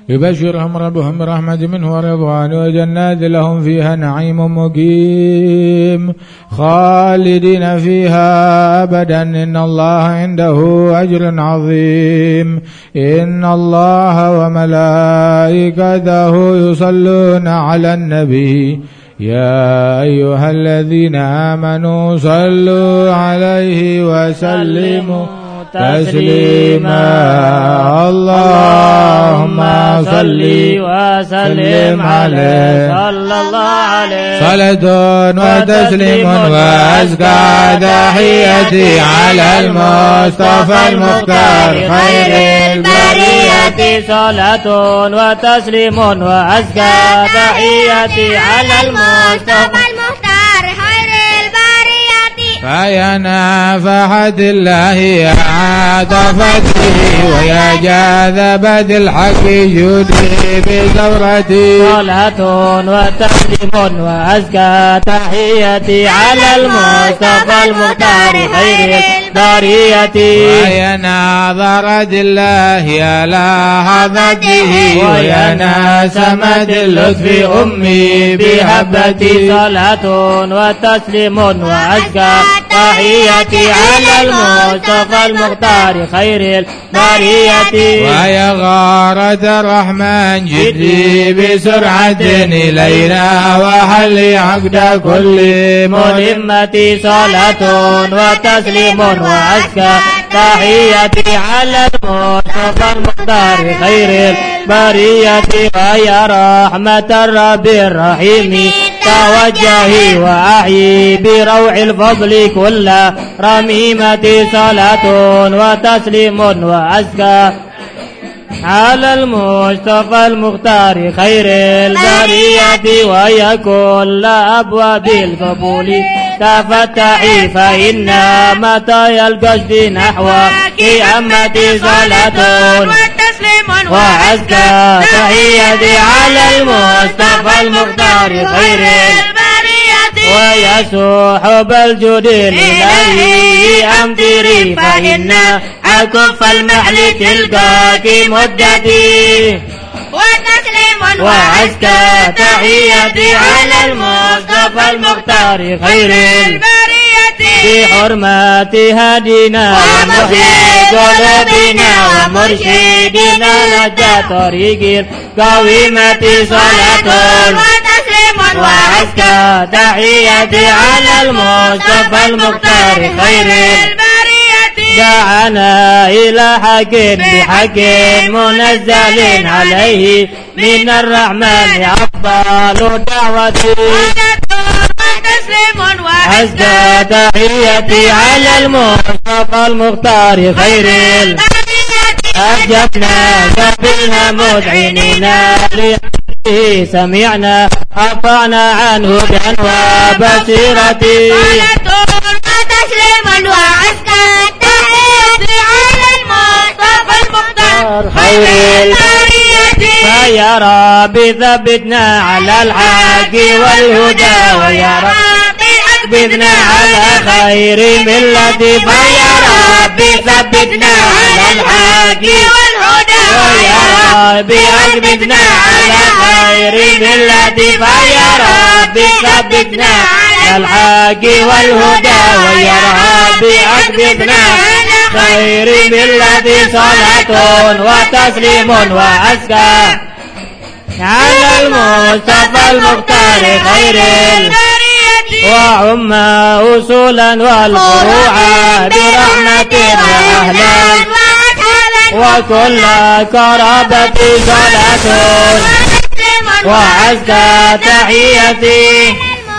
يبشرهم ربهم برحمة منه ورضوان وجنات لهم فيها نعيم مقيم خالدين فيها أبدا إن الله عنده أجر عظيم. إن الله وملائكته يصلون على النبي يا أيها الذين آمنوا صلوا عليه وسلموا تسليما. اللهم صل وسلم عليه صلى الله عليه صلاة وتسليم وأزكى تحياتي على المصطفى المختار خير البرية صلاة وتسليم وأزكى تحياتي على المصطفى المختار خير البرية. فيا نافحة الله يا عاطفتي ويا جاذبة الحق جودي بثورتي صلاة وتسليم وأزكى تحياتي على المصطفى المختار خير البرية. ويا ناظرة الله يا لحظته ويا نسمة اللطف أمي بحبتي صلاة وتسليم وأزكى تحياتي على المصطفى المختار خير البرية. ويا غارة الرحمن جدي بسرعة إلينا وحل عقد كل مهمتي صلاة وتسليم وأزكى تحياتي على المصطفى المختار خير البرية. ويا رحمة الرب الرحيم توجهي وأحيي بروع الفضل كل رميمة صلاة وتسليم وأزكى على المصطفى المختار خير البرية. ويا كل أبواب القبول تفتحي فإن متى القصد نحو قيامتي صلاة وأزكى تحياتي على المصطفى المختار خير البرية. ويا سحب الجود الإلهي أمطري فإن أكف المحل تلقاك مدتي وتسليم وأزكى تحياتي على المصطفى المختار خير البرية. بحرمة هدينا ومحيي قلوبنا ومرشدنا نجا طريق القويمة صلاة وتسليم وأزكى تحياتي على المصطفى المختار خير البرية. دعانا إلى حق بحق منزل عليه من الرحمن أفضل دعوتي وأزكى تحياتي على المصطفى المختار خير البرية. أجبنا قبلنا مذعننا لحقه سمعنا أطعنا عنه هدى وبصيرتي وتسليما وأزكى تحياتي على المصطفى المختار خير البرية. فيا ربي ثبتنا على الحق والهدى ويا ربي أثبتنا على خير ملتي. فيا ربي ثبتنا على الحق والهدى ويا ربي أثبتنا على خير ملتي. فيا ربي ثبتنا على الحق والهدى ويا ربي أثبتنا على خير ملتي. صلاة وتسليم وأزكى على المصطفى المختار خير البرية. وعم أصولا والفروع برحمة وأهلا وكل قرابة صلاة وأزكى تحياتي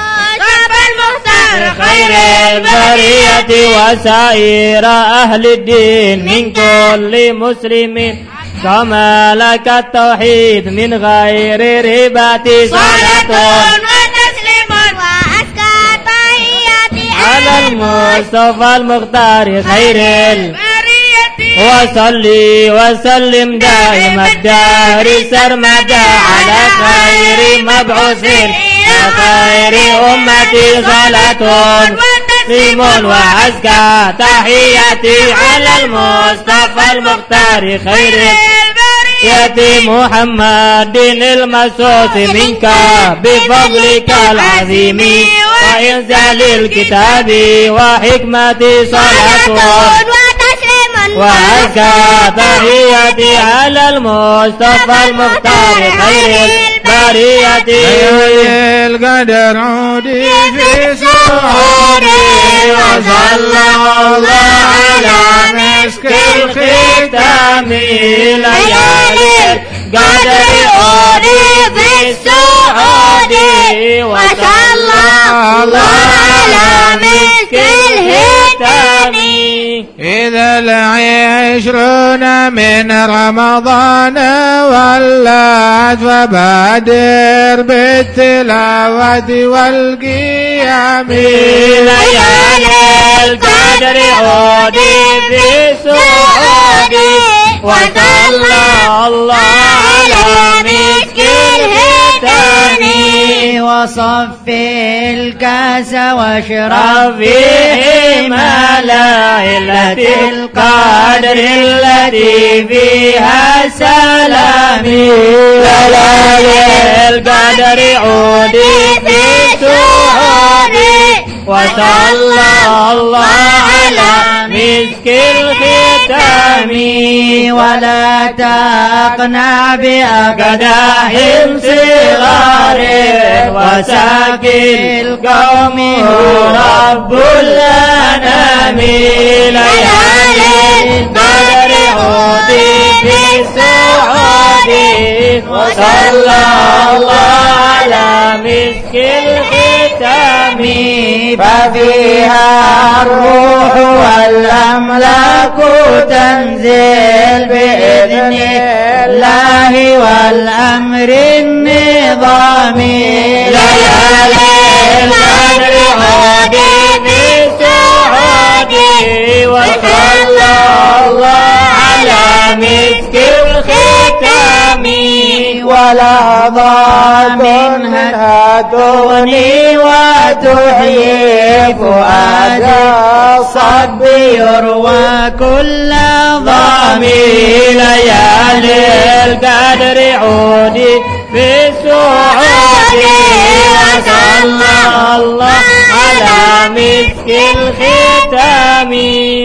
خير البرية. وسائر أهل الدين من كل مسلم كما لك التوحيد من غير ربة صلاة وتسليم وأزكى تحياتي على المصطفى المختار خير البرية. وصلي وسلم دائم الدهر سرمدا على خير مبعوث خير أمتي صلاة وتسليم وأزكى تحياتي على المصطفى المختار خير البرية. يأتي محمد المسوس منك بفضلك العظيم وإنزال الكتاب وحكمة صلاة وأزكى تحياتي على المصطفى المختار خير البرية القدر عودي في سعودي وصلى الله على مسك الختام ليالي القدر عودي في السعودي وصلى الله على مسك الختام إذا العشرون من رمضان ولات فبادر بالتلاوة والقيام ليالي القدر عودي في سعودي وصلى الله على مسك الختام وصف الكاس واشرب فيه ما ليلة القدر التي فيها سلام ليالي القدر عودي في سعودي وصلى الله على مسك الختام ولا تقنع بأقداح صغار وساكن القوم هو رب الأنام ليالي القدر عودي في سعودي وصلى الله على مسك الختام ففيها الروح والأملاك تنزل بإذن الله والأمر النظامي ليالي القدر عودي في سعودي وصلى الله على مسك الختام ولا منها تغني وتحيي فؤاد الصب يروى كل ضامي ليالي القدر عودي في سعودي وصلى الله على مسك الختام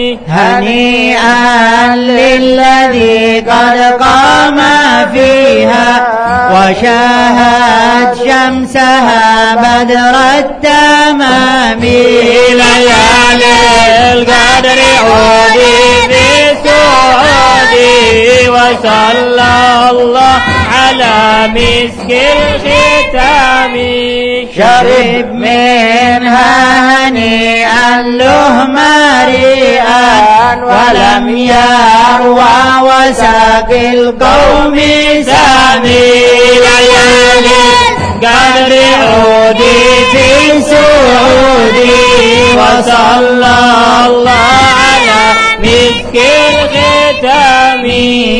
هنيئا للذي قد قام فيها وشاهد شمسها بدر التمام ليالي القدر عودي في سعودي وصلى الله على مسك الختام شرب منها هنيئا له مريئا ولم يروى وساق القوم سامي ليالي القدر عودي في سعودي وصلى الله على مسك الختام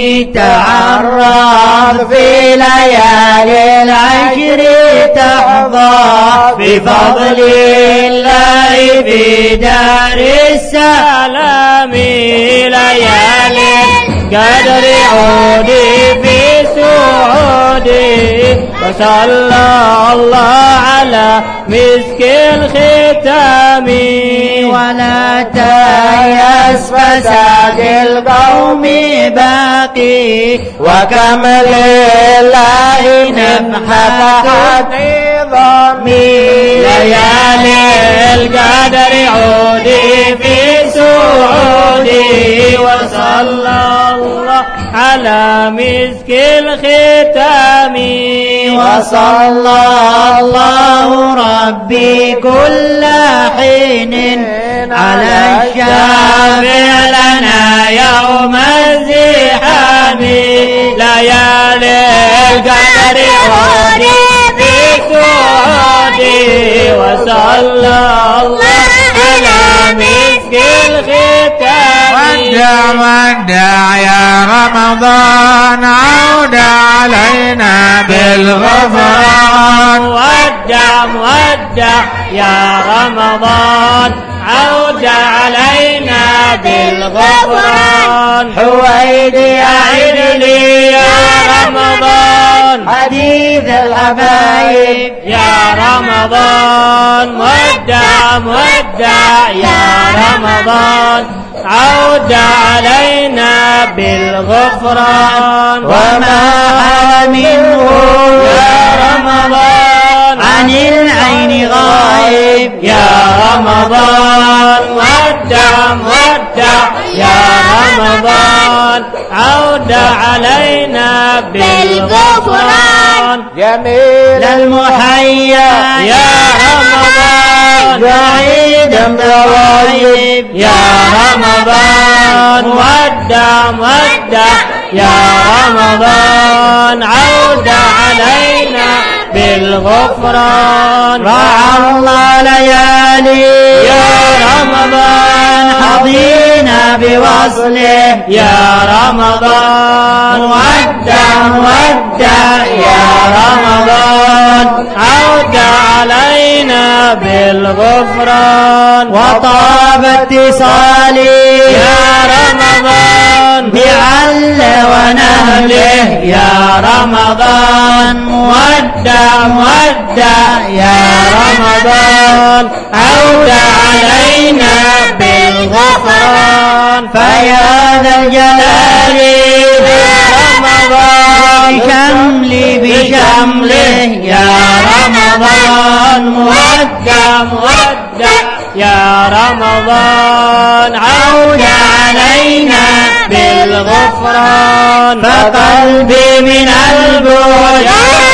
تعرض في ليالي العشر تحظى بفضل الله في دار السلام ليالي القدر عودي في سعودي وصلى الله على مسك الختام ولا تيأس فساد القوم باقي وكم لله نفحة نظامي ليالي القدر عودي في سعودي وصلى الله على مسك الختام وصلى الله ربي كل حين على الشافع لنا يوم الزحام ليالي القدر عودي في سعودي وصلى الله على مسك الختام ودع يا رمضان عود علينا بالغفران ودع يا رمضان عود علينا بالغفران حويدي أعد لي يا حديث الحبايب يا رمضان ودع ودع يا رمضان عود علينا بالغفران وما حال منه يا رمضان عن العين غائب يا رمضان ودع ودع يا رمضان عود علينا بالغفران جميل المحيا يا رمضان بعيدا بغايب يا رمضان ودع ودع يا رمضان عود علينا بالغفران رعى الله ليالي يا رمضان حظينا بوصله يا رمضان ودع ودع يا رمضان عود علينا بالغفران وطاب اتصالي يا رمضان بعل ونهله يا رمضان ودع ودع يا رمضان عود علينا بالغفران فيا ذا الجلال يا رمضان بشملي بشمله يا رمضان ودع ودع يا رمضان عود علينا بالغفران فقلبي من البعد يا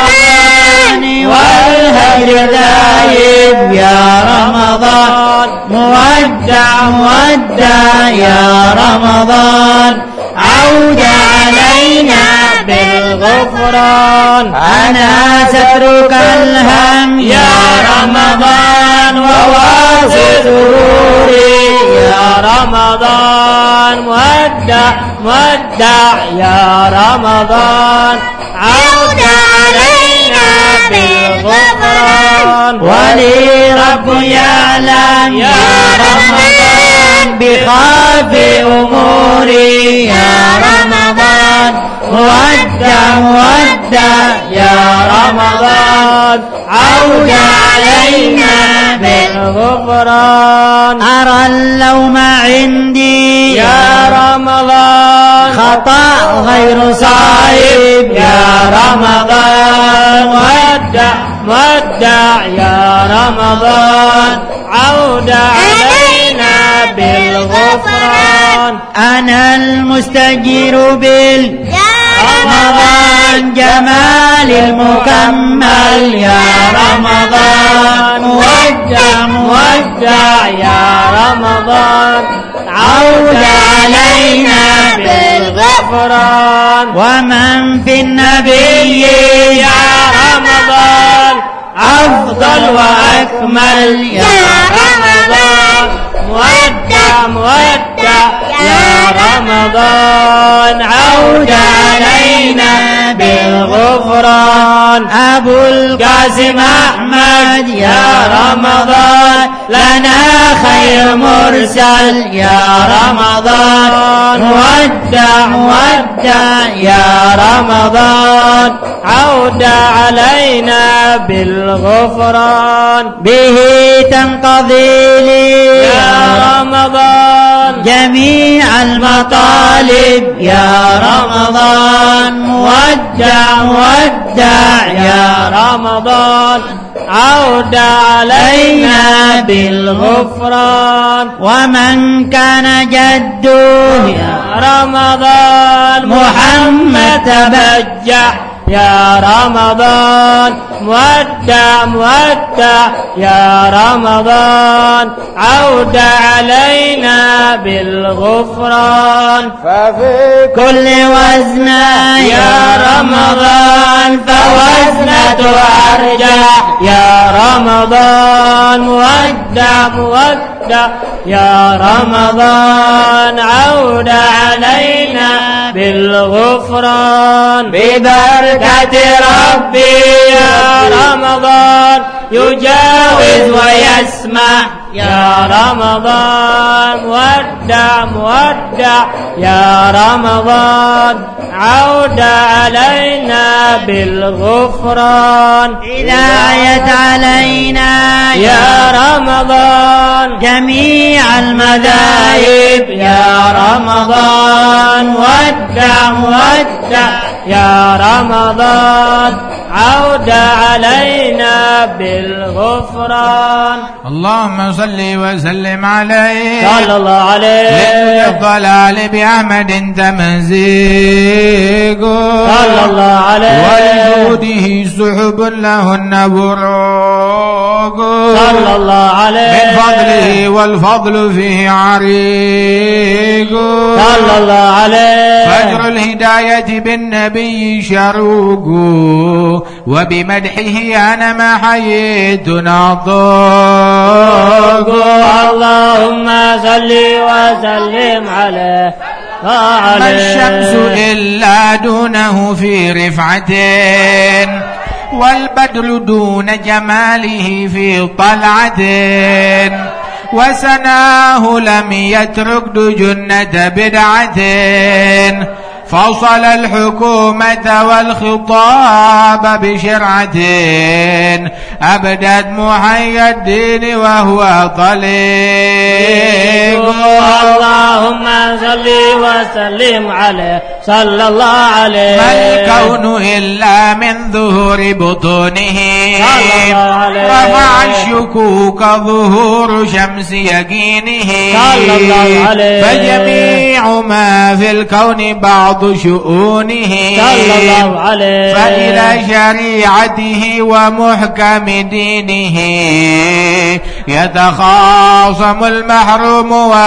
رمضان والهجر دايب يا رمضان مودع مودع يا رمضان عود علينا بالغفران أنا سترك الهم يا رمضان وواصل سروري يا رمضان مودع مودع يا رمضان عود علينا بالغفران ولي رب يعلم يا رمضان بخافي أموري يا رمضان مودع مودع يا رمضان عود علينا بالغفران أرى اللوم عندي يا رمضان خطأ غير صائب يا رمضان ودع ودع يا رمضان عود علينا بالغفران أنا المستجير رمضان جمال المكمل يا رمضان مودع مودع يا رمضان عود علينا بالغفران ومن في النبي يا رمضان أفضل وأكمل يا رمضان مودع مودع يا رمضان عود علينا بالغفران أبو القاسم أحمد يا رمضان لنا خير مرسل يا رمضان مودع مودع يا رمضان عود علينا بالغفران به تنقضي لي يا رمضان جميع المطالب يا رمضان مودع مودع يا رمضان عود علينا بالغفران ومن كان جده يا رمضان محمد تبجح يا رمضان مودع مودع يا رمضان عود علينا بالغفران ففي كل وزنة يا رمضان فوزنة أرجح يا رمضان مودع مودع يا رمضان عود علينا بالغفران ببركة ربي يا رمضان يجاوز ويسمع يا رمضان ودع مودع يا رمضان عود علينا بالغفران هداية علينا يا رمضان جميع المذاهب يا رمضان ودع مودع يا رمضان عود علينا بالغفران اللهم صل وسلم عليه صلى الله عليه للضلال بأحمد تمزيق صلى الله عليه ولجوده سحب لهن بروق صلى الله عليه من فضله والفضل فيه عريق صلى الله عليه فجر الهداية بالنبي شروق وبمدحه أنا ما حييت نطوق اللهم صل وسلم عليه ما الشمس إلا دونه في رفعة والبدر دون جماله في طلعة وسناه لم يترك دجنة بدعة فصل الحكومة والخطاب بشرعة أبدت محي الدين وهو طليق اللهم صل وسلم عليه صلى الله عليه ما الكون إلا من ظهور بطونه رفع الشكوك ظهور شمس يقينه فجميع ما في الكون بعض شؤونه فإلى شريعته ومحكم دينه يتخاصم المحروم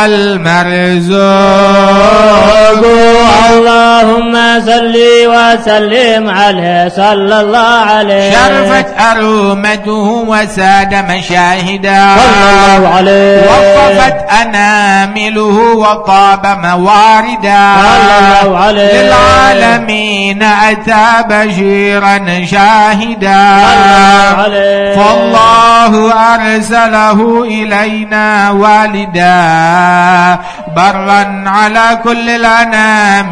والمرزوق اللهم صل وسلم عليه صلى الله عليه شرفت أرومته وساد مشاهدا صلى الله عليه وقفت أنامله وطاب مواردا صلى الله عليه للعالمين أتى بشيرا شاهدا فالله أرسله إلينا والدا برا على كل الأنام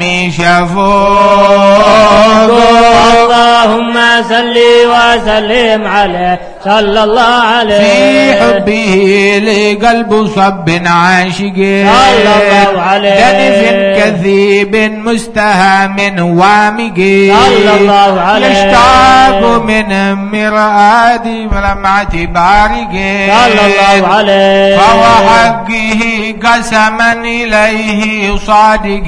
شفوق اللهم صل وسلم عليه صلى الله عليه في حبه لقلب صب عاشق صلى الله عليه دنف كثيب مستهام وامق صلى الله عليه يشتاق من مرآد لمعة بارق صلى الله عليه فوحقه قسما إليه صادق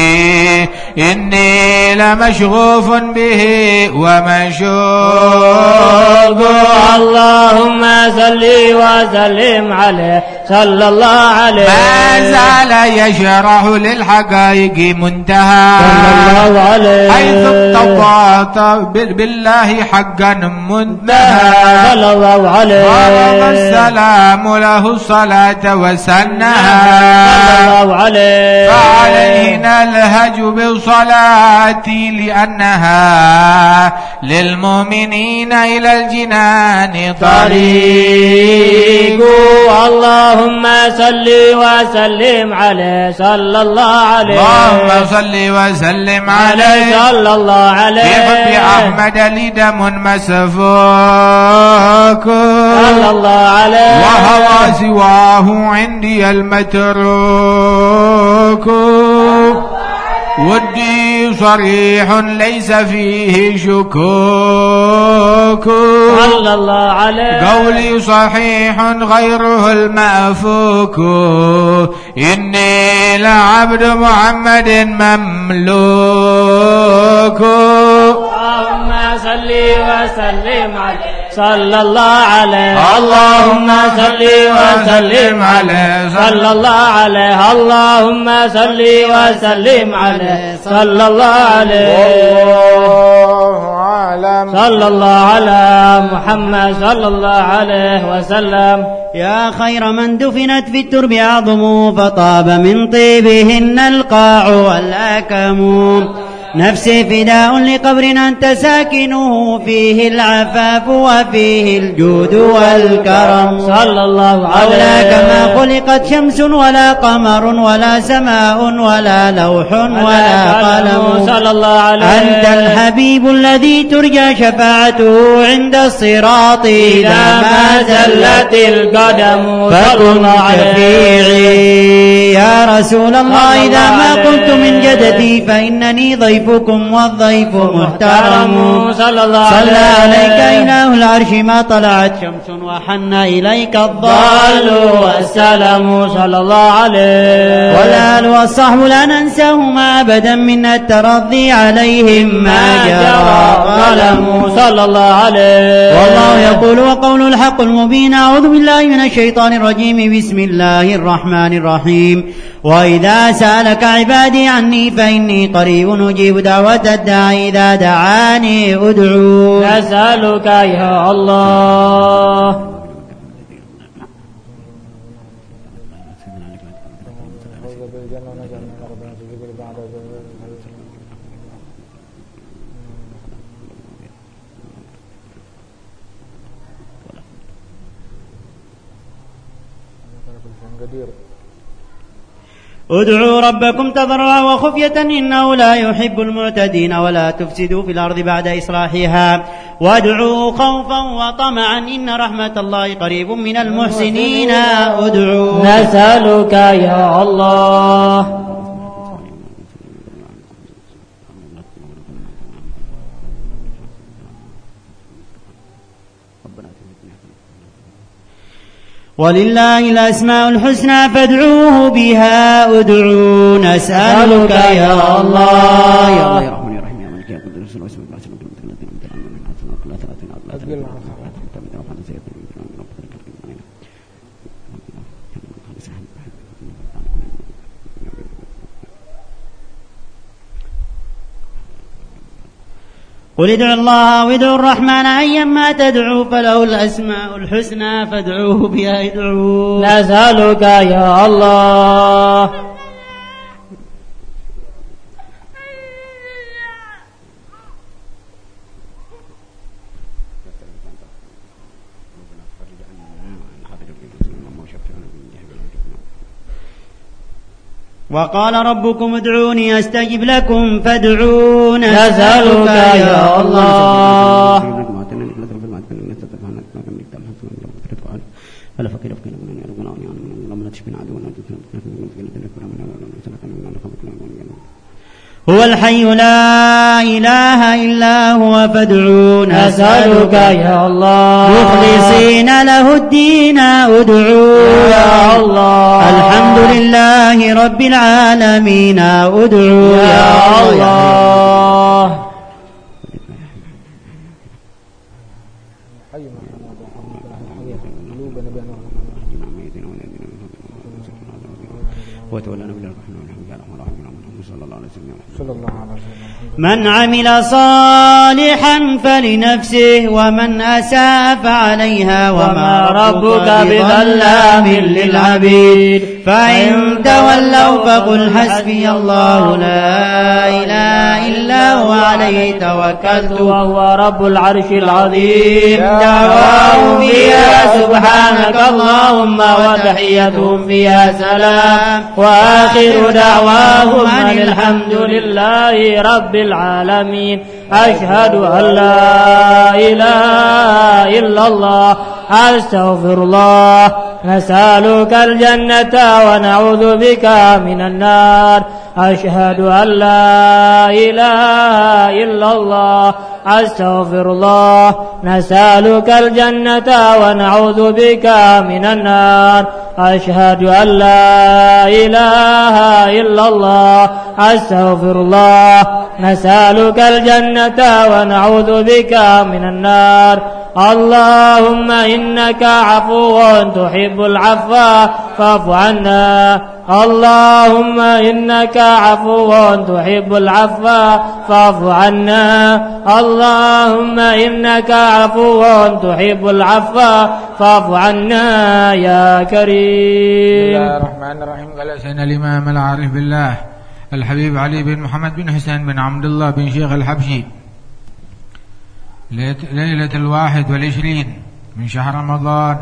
إني لمشغوف به ومشوق اللهم صل وسلم عليه صلى الله عليه ما زال يشرح للحقائق منتهى صلى الله عليه حيث اقتضى بالله حقا منتهى صلى الله عليه فرض السلام له الصلاة وسنها صلى الله عليه فعلينا الهج بالصلاة لأنها للمؤمنين إلى الجنان طريق اللهم صل وسلم عليه صلى الله عليه اللهم صل وسلم عليه صلى الله عليه بحب أحمد لدم مسفوك صلى الله عليه وهوى سواه عندي المتروك ودي صريح ليس فيه شكوك صلى الله عليه قولي صحيح غيره المأفوك إني لعبد محمد مملوك اللهم صل وسلم عليه صلى الله عليه اللهم صل وسلم عليه صلى الله عليه اللهم صل وسلم عليه صلى الله عليه والله أعلم صلى الله على محمد صلى الله عليه وسلم يا خير من دفنت في الترب أعظم فطاب من طيبهن القاع والأكم نفسي فداء لقبر أنت ساكنه فيه العفاف وفيه الجود والكرم صلى الله عليه أولاك ما خلقت شمس ولا قمر ولا سماء ولا لوح ولا قلم صلى الله عليه أنت الحبيب الذي ترجى شفاعته عند الصراط إذا ما زلت القدم فكن شفيعي يا رسول الله إذا ما قلت من جدتي فإنني ضيفكم والضيف محترم صلى الله صلى عليك إله العرش ما طلعت شمس وحن إليك الضال والسلام صلى الله عليه والآل والصحب لا ننساهما أبدا من الترضي عليهم ما جرى قلم صلى الله عليه والله يقول وقول الحق المبين أعوذ بالله من الشيطان الرجيم بسم الله الرحمن الرحيم وإذا سألك عبادي عني فإني قريب أجيب دعوة الداعي إذا دعاني أدعو نسألك يا الله ادعوا ربكم تضرعا وخفية إنه لا يحب المعتدين ولا تفسدوا في الأرض بعد إصلاحها وادعوا خوفا وطمعا إن رحمة الله قريب من المحسنين ادعوا نسألك يا الله ولله الأسماء الحسنى فادعوه بها ادعوا نسألك يا الله يا الله يا رحمن يا رحيم يا مالك يا قدوس الاسم قل ادعوا الله وادعوا الرحمن أيما تدعوا فله الأسماء الحسنى فادعوه بها ادعوا نسألك يا الله وقال ربكم ادعوني أستجب لكم فادعون نسألك يا الله هو الحي لا إله إلا هو فادعون نسألك يا الله مخلصين له الدين ادعوا يا الله الحمد لله رب العالمين ادعوا يا الله وتولنا بالرحمن صلى الله عليه وسلم من عمل صالحا فلنفسه ومن أساء فعليها وما ربك بظلام للعبيد فإن تولوا فقل حسبي الله لا إله إلا هو عليه توكلت وهو رب العرش العظيم دعواهم فيها سبحانك اللهم وتحيتهم فيها سلام وآخر دعواهم أن الحمد لله رب العالمين أشهد أن لا إله إلا الله أستغفر الله نسألك الجنة ونعوذ بك من النار أشهد أن لا إله إلا الله أستغفر الله نسألك الجنة ونعوذ بك من النار أشهد أن لا إله إلا الله أستغفر الله نسألك الجنة ونعوذ بك من النار اللهم إنك عفو تحب العفو فاعف عنا اللهم إنك عفو تحب العفو فاعف عنا اللهم إنك عفو تحب العفو فاعف عنا يا كريم. بسم الله الرحمن الرحيم. قال سيدنا الإمام العارف بالله الحبيب علي بن محمد بن حسين بن عبد الله بن شيخ الحبشي ليلة 21 من شهر رمضان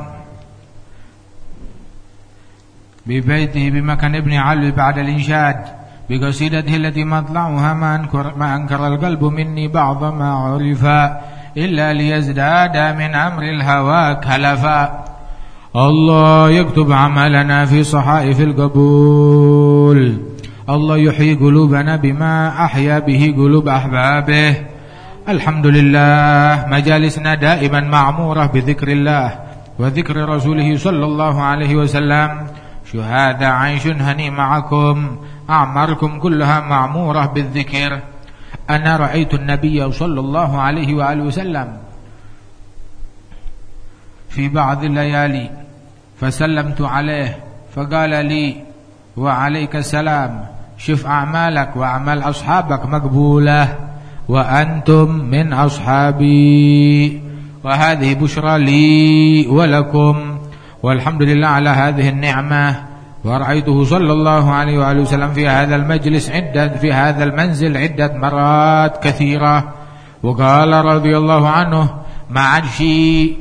ببيته بمكان ابن علوي بعد الإنشاد بقصيدته التي مطلعها ما أنكر القلب مني بعض ما عرفا إلا ليزداد من أمر الهوى كلفا. الله يكتب عملنا في صحائف القبول. الله يحيي قلوبنا بما أحيا به قلوب أحبابه. الحمد لله مجالسنا دائما معمورة بذكر الله وذكر رسوله صلى الله عليه وسلم. شو هذا عيش هني معكم، أعماركم كلها معمورة بالذكر. أنا رأيت النبي صلى الله عليه وآله وسلم في بعض الليالي فسلمت عليه فقال لي وعليك السلام، شوف أعمالك وأعمال أصحابك مقبولة وأنتم من أصحابي، وهذه بشرى لي ولكم، والحمد لله على هذه النعمة. ورأيته صلى الله عليه وآله وسلم في هذا المجلس في هذا المنزل عدة مرات كثيرة، وقال رضي الله عنه ما عاد شيء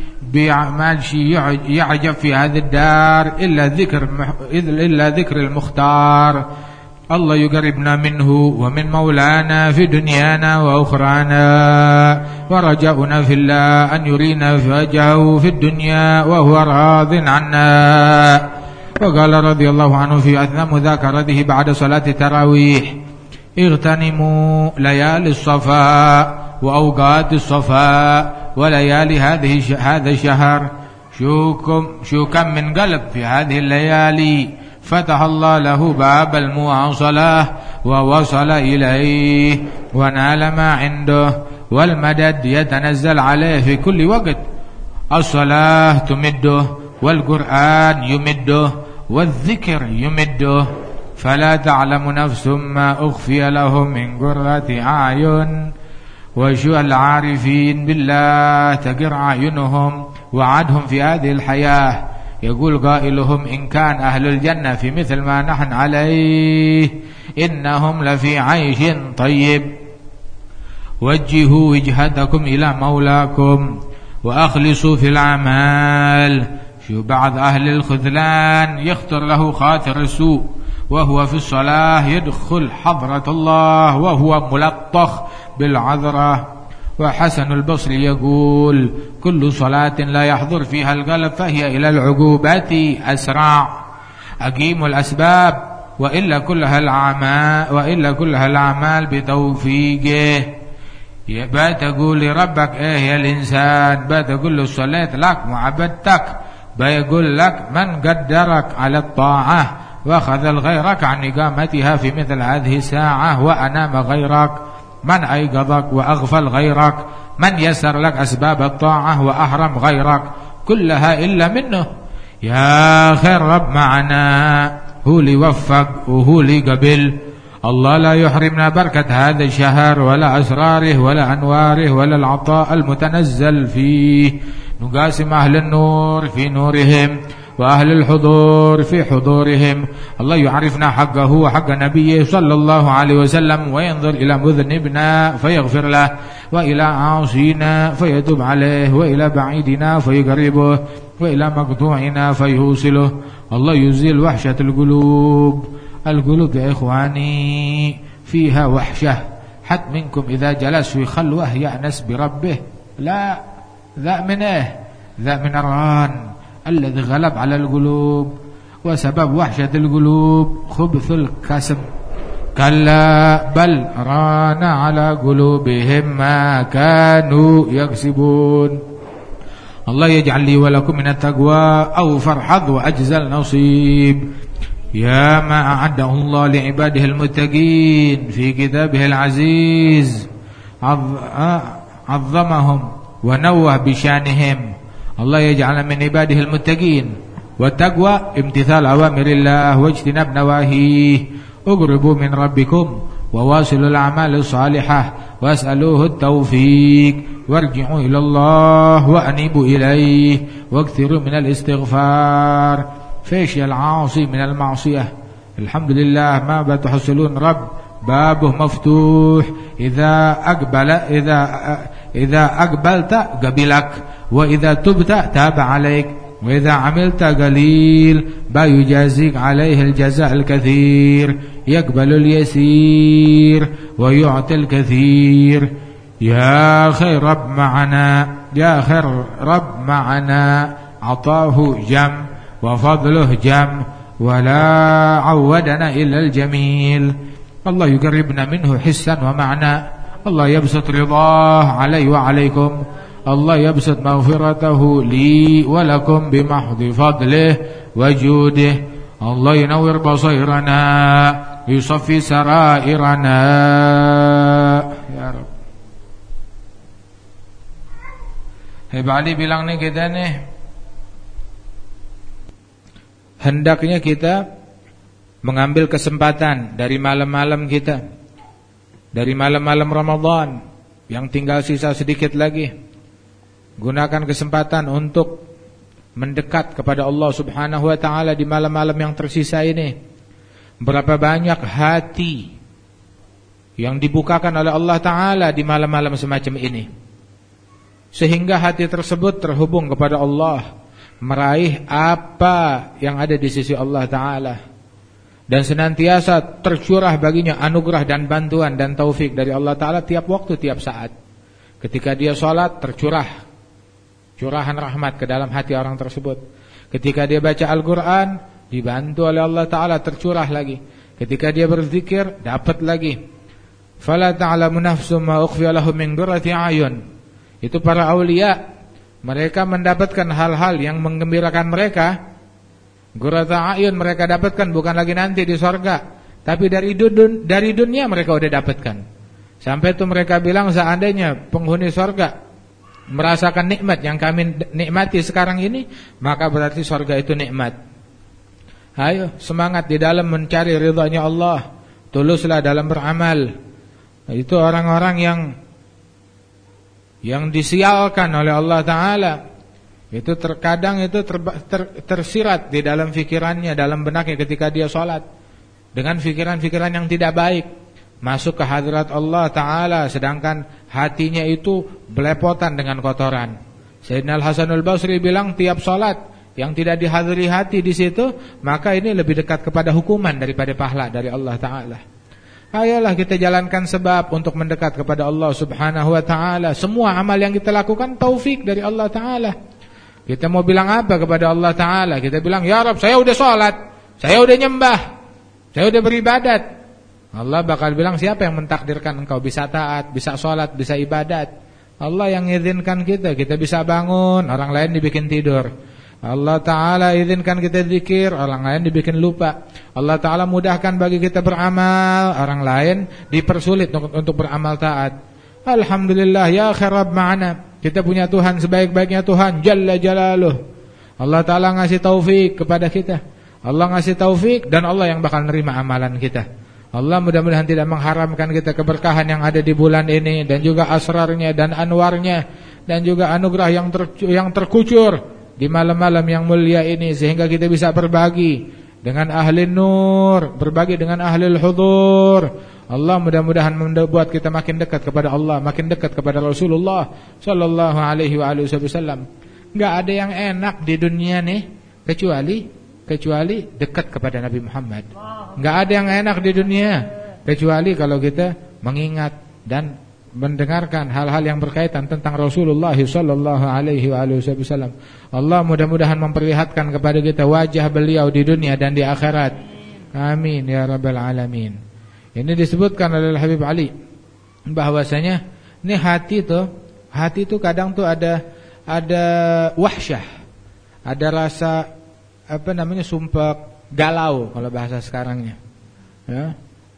يعجب في هذه الدار إلا ذكر المختار. الله يقربنا منه ومن مولانا في دنيانا وأخرانا، ورجاؤنا في الله أن يرينا وجهه في الدنيا وهو راض عنا. وقال رضي الله عنه في أثناء مذاكرته بعد صلاة التراويح اغتنموا ليالي الصفاء وأوقات الصفاء وليالي هذا الشهر. شو كم من قلب في هذه الليالي فتح الله له باب المواصلة ووصل إليه ونال ما عنده، والمدد يتنزل عليه في كل وقت. الصلاة تمده والقرآن يمده والذكر يمده، فلا تعلم نفس ما أخفي لهم من قرة أعين. وشو العارفين بالله تقر أعينهم وعدهم في هذه الحياة. يقول قائلهم إن كان أهل الجنة في مثل ما نحن عليه إنهم لفي عيش طيب. وجهوا وجهتكم إلى مولاكم وأخلصوا في الأعمال. شو بعض أهل الخذلان يخطر له خاطر السوء وهو في الصلاة يدخل حضرة الله وهو ملطخ بالعذرة. وحسن البصري يقول كل صلاة لا يحضر فيها القلب فهي إلى العقوبات أسرع. أقيموا الأسباب وإلا كلها الأعمال بتوفيقه. بتقول لربك إيه يا الإنسان، بتقول له صليت لك وعبدتك، بيقول لك من قدرك على الطاعة وأخذ غيرك عن إقامتها في مثل هذه الساعة وأنام غيرك، من أيقظك وأغفل غيرك، من يسر لك أسباب الطاعة وأحرم غيرك، كلها إلا منه. يا خير رب معنا، هو اللي وفق وهو اللي قبل. الله لا يحرمنا بركة هذا الشهر ولا أسراره ولا أنواره ولا العطاء المتنزل فيه. نقاسم أهل النور في نورهم وأهل الحضور في حضورهم. الله يعرفنا حقه وحق نبيه صلى الله عليه وسلم، وينظر إلى مذنبنا فيغفر له، وإلى عاصينا فيتوب عليه، وإلى بعيدنا فيقربه، وإلى مقطوعنا فيوصله. الله يزيل وحشة القلوب يا إخواني فيها وحشة. حد منكم إذا جلس في خلوة يأنس بربه؟ لا، ذا من إيه؟ ذا من الران الذي غلب على القلوب. وسبب وحشة القلوب خبث الكسب. كلا بل ران على قلوبهم ما كانوا يكسبون. الله يجعل لي ولكم من التقوى أوفر حظ وأجزل نصيب. يا ما أعده الله لعباده المتقين في كتابه العزيز، عظمهم ونوه بشانهم. الله يجعل من عباده المتقين. والتقوى امتثال أوامر الله واجتناب نواهيه. اقربوا من ربكم وواصلوا الأعمال الصالحة واسألوه التوفيق، وارجعوا إلى الله وأنيبوا إليه واكثروا من الاستغفار. فيش العاصي من المعصية. الحمد لله ما بتحصلون رب بابه مفتوح إذا أقبلت قبلك وإذا تبت تاب عليك وإذا عملت قليل يجازيك عليه الجزاء الكثير يقبل اليسير ويعطي الكثير يا خير رب معنا يا خير رب معنا عطاه جم وفضله جم ولا عودنا إلا الجميل الله يقربنا منه حسا ومعنى الله يبسط رضاه علي وعليكم الله يبسط مغفرته لي ولكم بمحض فضله وجوده الله ينور بصيرنا يصفي سرائرنا ya Rabb. Habib Ali bilang nih kita nih, hendaknya kita mengambil kesempatan dari malam-malam kita, dari malam-malam Ramadan yang tinggal sisa sedikit lagi. Gunakan kesempatan untuk mendekat kepada Allah Subhanahu wa taala di malam-malam yang tersisa ini. Berapa banyak hati yang dibukakan oleh Allah taala di malam-malam semacam ini, sehingga hati tersebut terhubung kepada Allah, meraih apa yang ada di sisi Allah taala, dan senantiasa tercurah baginya anugerah dan bantuan dan taufik dari Allah taala tiap waktu, tiap saat. Ketika dia sholat, tercurah curahan rahmat ke dalam hati orang tersebut. Ketika dia baca Al-Quran, dibantu oleh Allah Ta'ala, tercurah lagi. Ketika dia berzikir, dapat lagi. Fala ta'lamu nafsum ma ukhfiya lahum min qurrati a'yun. Itu para aulia, mereka mendapatkan hal-hal yang menggembirakan mereka. Qurrata a'yun mereka dapatkan bukan lagi nanti di sorga, tapi dari dunia mereka udah dapatkan. Sampai itu mereka bilang, seandainya penghuni sorga merasakan nikmat yang kami nikmati sekarang ini, maka berarti surga itu nikmat. Ayo semangat di dalam mencari ridhanya Allah, tuluslah dalam beramal. Itu orang-orang yang disialkan oleh Allah Ta'ala, itu terkadang itu tersirat di dalam fikirannya, dalam benaknya ketika dia sholat, dengan fikiran-fikiran yang tidak baik, masuk ke hadirat Allah Ta'ala, sedangkan hatinya itu belepotan dengan kotoran. Sayyidina Al-Hasanul Basri bilang, tiap salat yang tidak dihadiri hati di situ, maka ini lebih dekat kepada hukuman daripada pahala dari Allah Ta'ala. Ayolah kita jalankan sebab untuk mendekat kepada Allah Subhanahu wa Ta'ala. Semua amal yang kita lakukan taufik dari Allah Ta'ala. Kita mau bilang apa kepada Allah Ta'ala? Kita bilang, ya Rabb, saya udah salat, saya udah nyembah, saya udah beribadat. Allah bakal bilang, siapa yang mentakdirkan engkau bisa taat, bisa sholat, bisa ibadat? Allah yang izinkan kita bisa bangun, orang lain dibikin tidur. Allah Ta'ala izinkan kita zikir, orang lain dibikin lupa. Allah Ta'ala mudahkan bagi kita beramal, orang lain dipersulit untuk beramal taat. Alhamdulillah, ya khair Rabb ma'ana. Kita punya Tuhan sebaik-baiknya Tuhan, Jalla Jalaluh. Allah Ta'ala ngasih taufik kepada kita. Allah ngasih taufik, dan Allah yang bakal nerima amalan kita. Allah mudah-mudahan tidak mengharamkan kita keberkahan yang ada di bulan ini, dan juga asrarnya dan anwarnya, dan juga anugerah yang terkucur di malam-malam yang mulia ini, sehingga kita bisa berbagi dengan ahli nur, berbagi dengan ahli hudur. Allah mudah-mudahan membuat kita makin dekat kepada Allah, makin dekat kepada Rasulullah sallallahu alaihi wasallam. Enggak ada yang enak di dunia nih kecuali dekat kepada Nabi Muhammad. Enggak ada yang enak di dunia kecuali kalau kita mengingat dan mendengarkan hal-hal yang berkaitan tentang Rasulullah sallallahu alaihi wasallam. Allah mudah-mudahan memperlihatkan kepada kita wajah beliau di dunia dan di akhirat. Amin ya rabbal alamin. Ini disebutkan oleh Habib Ali bahwasanya ini hati itu kadang tuh ada wahsyah, ada rasa sumpah galau kalau bahasa sekarangnya. Ya.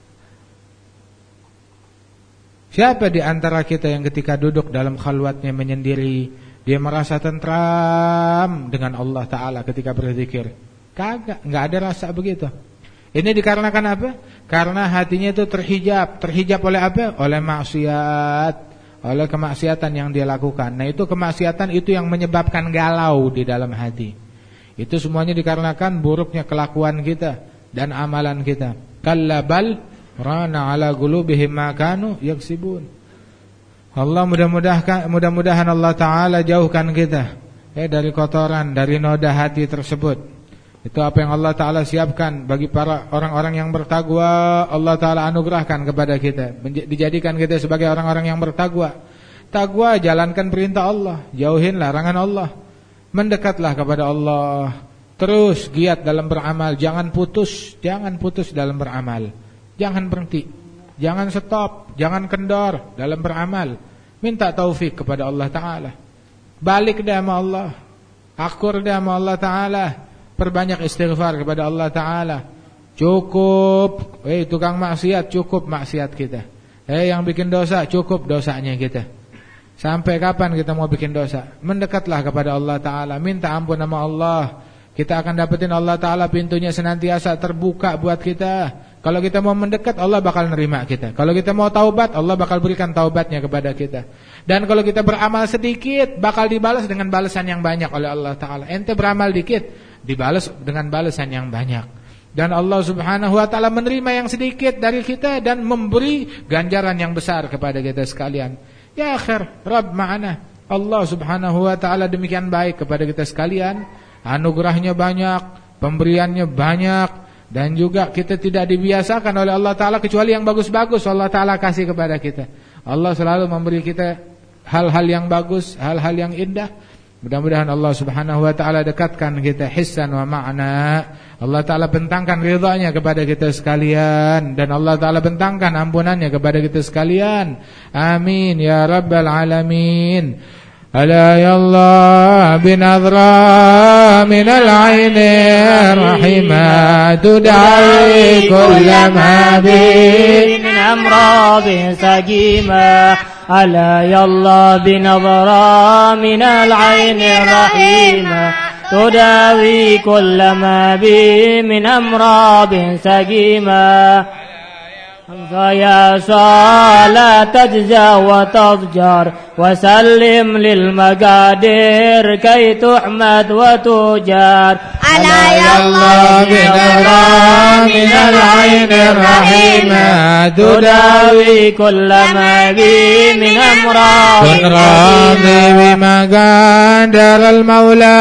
Siapa di antara kita yang ketika duduk dalam khalwatnya menyendiri, dia merasa tentram dengan Allah Ta'ala ketika berzikir? Kagak, enggak ada rasa begitu. Ini dikarenakan apa? Karena hatinya itu terhijab oleh apa? Oleh maksiat, oleh kemaksiatan yang dia lakukan. Nah itu kemaksiatan itu yang menyebabkan galau di dalam hati. Itu semuanya dikarenakan buruknya kelakuan kita dan amalan kita. Kalla bal Rana ala qulubihim ma kanu yaksibun. Allah mudah-mudahan Allah Ta'ala jauhkan kita dari kotoran, dari noda hati tersebut. Itu apa yang Allah Ta'ala siapkan bagi para orang-orang yang bertakwa. Allah Ta'ala anugerahkan kepada kita, dijadikan kita sebagai orang-orang yang bertakwa. Takwa, jalankan perintah Allah, jauhin larangan Allah, mendekatlah kepada Allah, terus giat dalam beramal. Jangan putus dalam beramal. Jangan berhenti, jangan stop, jangan kendor dalam beramal. Minta taufik kepada Allah Ta'ala. Balik dah sama Allah, akur dah sama Allah Ta'ala. Perbanyak istighfar kepada Allah Ta'ala. Cukup tukang maksiat, cukup maksiat kita. Yang bikin dosa, cukup dosanya kita. Sampai kapan kita mau bikin dosa? Mendekatlah kepada Allah Ta'ala, minta ampun sama Allah. Kita akan dapetin Allah Ta'ala, pintunya senantiasa terbuka buat kita. Kalau kita mau mendekat, Allah bakal nerima kita. Kalau kita mau taubat, Allah bakal berikan taubatnya kepada kita. Dan kalau kita beramal sedikit, bakal dibalas dengan balasan yang banyak oleh Allah Ta'ala. Ente beramal dikit, dibalas dengan balasan yang banyak. Dan Allah Subhanahu wa Ta'ala menerima yang sedikit dari kita dan memberi ganjaran yang besar kepada kita sekalian. Ya akhir, Rabb ma'ana. Allah Subhanahu wa Ta'ala demikian baik kepada kita sekalian. Anugerahnya banyak, pemberiannya banyak. Dan juga kita tidak dibiasakan oleh Allah Ta'ala kecuali yang bagus-bagus Allah Ta'ala kasih kepada kita. Allah selalu memberi kita hal-hal yang bagus, hal-hal yang indah. Mudah-mudahan Allah Subhanahu wa Ta'ala dekatkan kita hissan wa ma'na. Allah Ta'ala bentangkan ridhanya kepada kita sekalian, dan Allah Ta'ala bentangkan ampunannya kepada kita sekalian. Amin ya rabbal alamin. Ala ya Allah binadra minal aini rahimah tudai kullama bin amradin sajimah. Ala ya Allah binadra minal aini rahimah tudawi kullama bin amradin sajimah. فيا صلاة تجزى وتضجر وسلم للمقادير كي تحمد وتجار. على الله بنظرة من العين الرحيمة تداوي كل ما بي من أمراض. كن راضي بما قدر المولى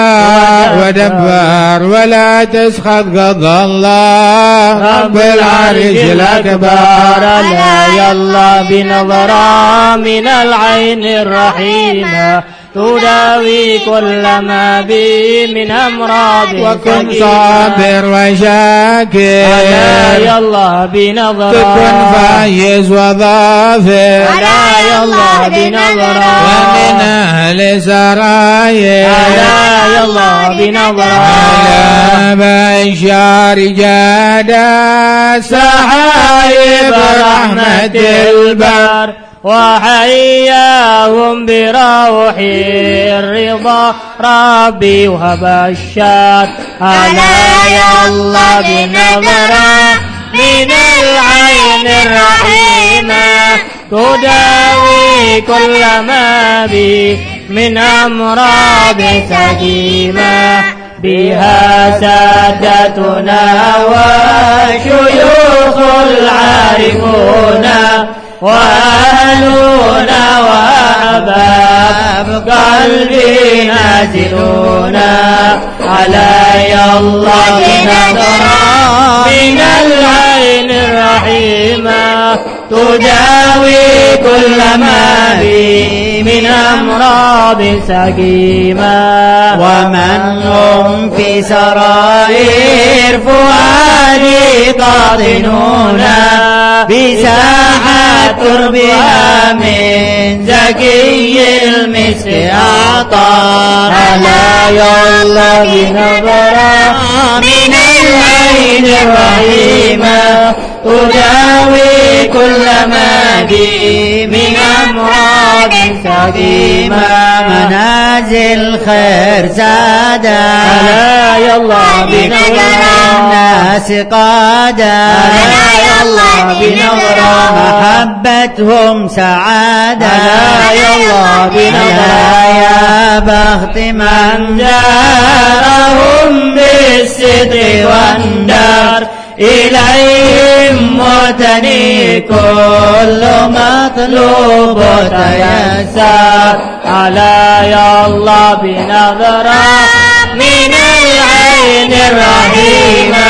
ودبر ولا تسخط قضى الله رب العرش الأكبر. لا يلا بنظرة من العين الرحيمة تداوي كل ما بي من أمراض. وكن صابر وشاكر لا يلا بنظرة تكن فايز وظافر. لا يلا بنظرة ومن أهل سرايا لا يلا بنظرة على بشار جادا سحايب رحمة البر وحياهم بروح الرضا ربي وبشار. ألا يلا بنظرة من العين الرحيمة تداوي كل ما بي من أمراض سقيمة. بها سادتنا وشيوخ العارفون وأهلنا وأحباب قلبي نازلون. على الله بنظرة من العين الرحيمة تداوي كل ما بي من أمراض سقيمة. ومن هم في سرائر فؤادي قاطنون بساحة تربها من زكي المسك أعطار. ألا يلا بنظرة من العين الرحيمة تداوي كل ما بي من أمراض سقيمة. منازل خير سادة ألا يلا بنظرة الناس قادة ألا يلا بنظرة محبتهم سعادة ألا يلا بنظرة. يا بخت من جارهم بالصدق والدار إليهم متني كل مطلوب تيسر على يا الله بنظرة من العين الرحيمة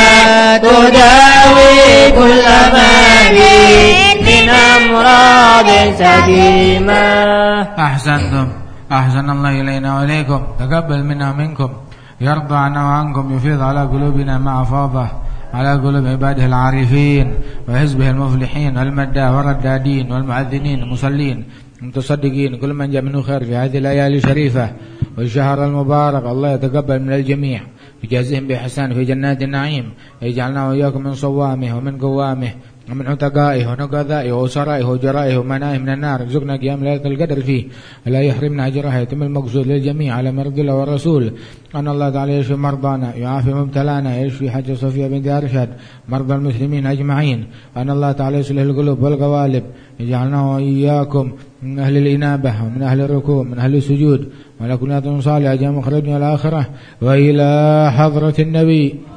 تداوي كل مريض من أمراض سقيمة. أحسنتم، أحسن الله إلينا وإليكم، تقبل منا ومنكم، يرضى عنا وعنكم، يفيض على قلوبنا ما أفاضه على قلوب عباده العارفين وحزبه المفلحين والمداه والردادين والمعذنين المصلين المتصدقين، كل من جاء منه خير في هذه الليالي الشريفة والشهر المبارك. الله يتقبل من الجميع، يجازيهم بإحسان في جنات النعيم، يجعلنا وإياكم من صوامه ومن قوامه ومن عتقائه ونقذائه وأسرائه وجرائه ومنائه من النار. ارزقنا قيام ليلة القدر فيه ولا يحرمنا أجرها. يتم المقصود للجميع على مرض الله والرسول، أن الله تعالى يشفي مرضانا، يعافي مبتلانا، يشفي حج صفية بنت أرشد، مرضى المسلمين أجمعين، أن الله تعالى يصلح القلوب والقوالب، يجعلنا وإياكم من أهل الإنابة ومن أهل الركوع من أهل السجود، ولكن صالح جاء مخرجنا الآخرة وإلى حضرة النبي